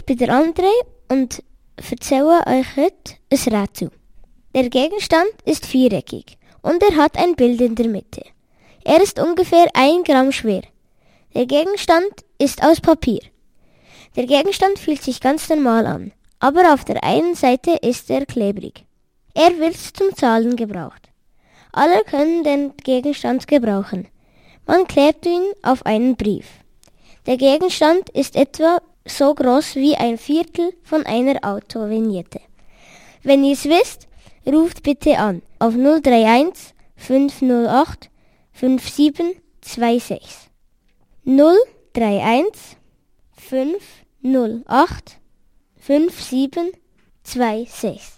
bin der André und erzähle euch heute ein Rätsel. Der Gegenstand ist viereckig und er hat ein Bild in der Mitte. Er ist ungefähr 1 Gramm schwer. Der Gegenstand ist aus Papier. Der Gegenstand fühlt sich ganz normal an, aber auf der einen Seite ist er klebrig. Er wird zum Zahlen gebraucht. Alle können den Gegenstand gebrauchen. Man klebt ihn auf einen Brief. Der Gegenstand ist etwa so groß wie 1/4 von einer Autovignette. Wenn ihr es wisst, ruft bitte an auf 031 508 5726. 031 508 5726.